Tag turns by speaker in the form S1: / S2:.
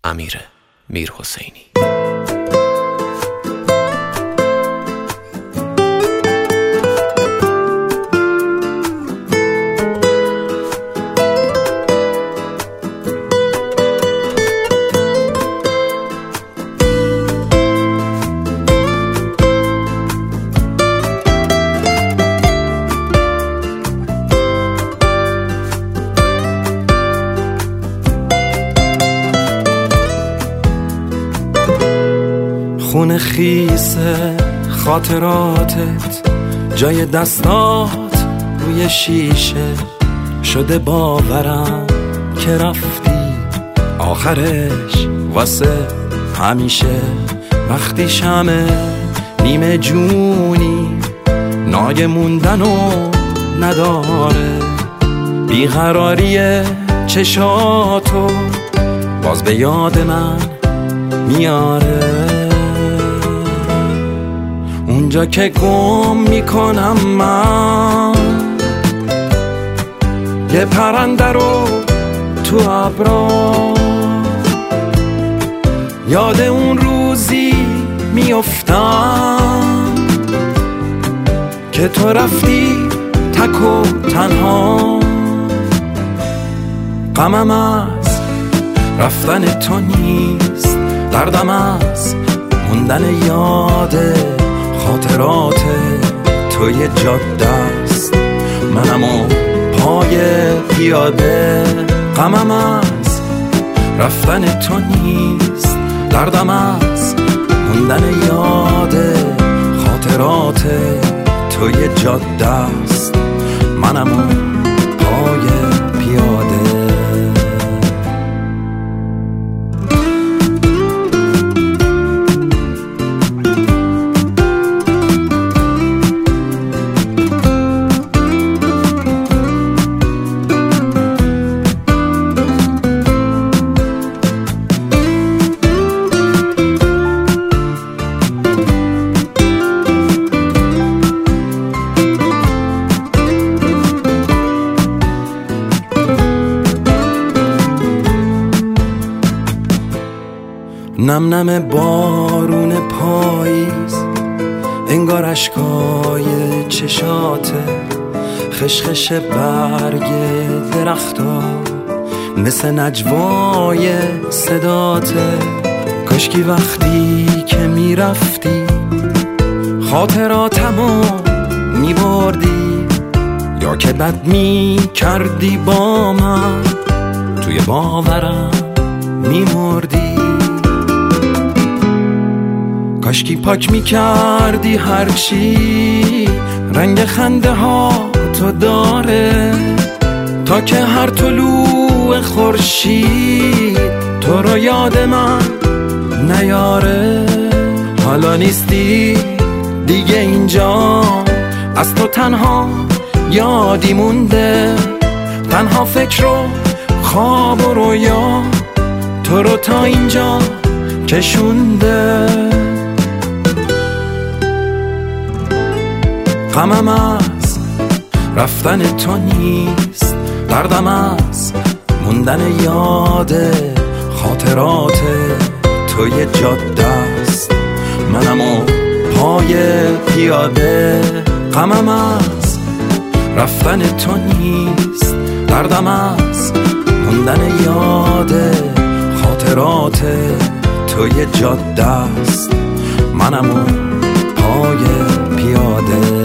S1: امیر میرحسینی.
S2: خون خیسه خاطراتت جای دستات روی شیشه شده، باورم که رفتی آخرش واسه همیشه. وقتی شمه نیمه جونی ناگه موندنو نداره، بیقراری چشاتو باز به یاد من میاره. اونجا که گم میکنم من یه پرنده رو تو ابرا، یاد اون روزی میافتم که تو رفتی تک و تنها. غمم از رفتن تو نیست، دردم از موندن یاد خاطرات توی جاده است. منم و پای پیاده، غمم از رفتن تو نیست، دردم از موندن یاد خاطرات توی جاده است. منم و پای پیاده. نم نم بارون پاییز، انگار اشکای چشاته، خشخش برگ درختا مثل نجوای صداته. کاشکی وقتی که میرفتی خاطراتمو میبردی، یا که بد میکردی با من توی باورم میمردی. کاشکی پاک میکردی هرچی رنگ خنده ها تو داره، تا که هر طلوع خورشید تو رو یاد من نیاره. حالا نیستی دیگه اینجا، از تو تنها یادی مونده، تنها فکر و خواب و رویا تو رو تا اینجا کشونده. غمم از رفتن تو نیست، دردم از موندن یاد خاطرات توی جاده است. منم و پای پیاده، غمم از رفتن تو نیست، دردم از موندن یاد خاطرات توی جاده است. منم و پای پیاده.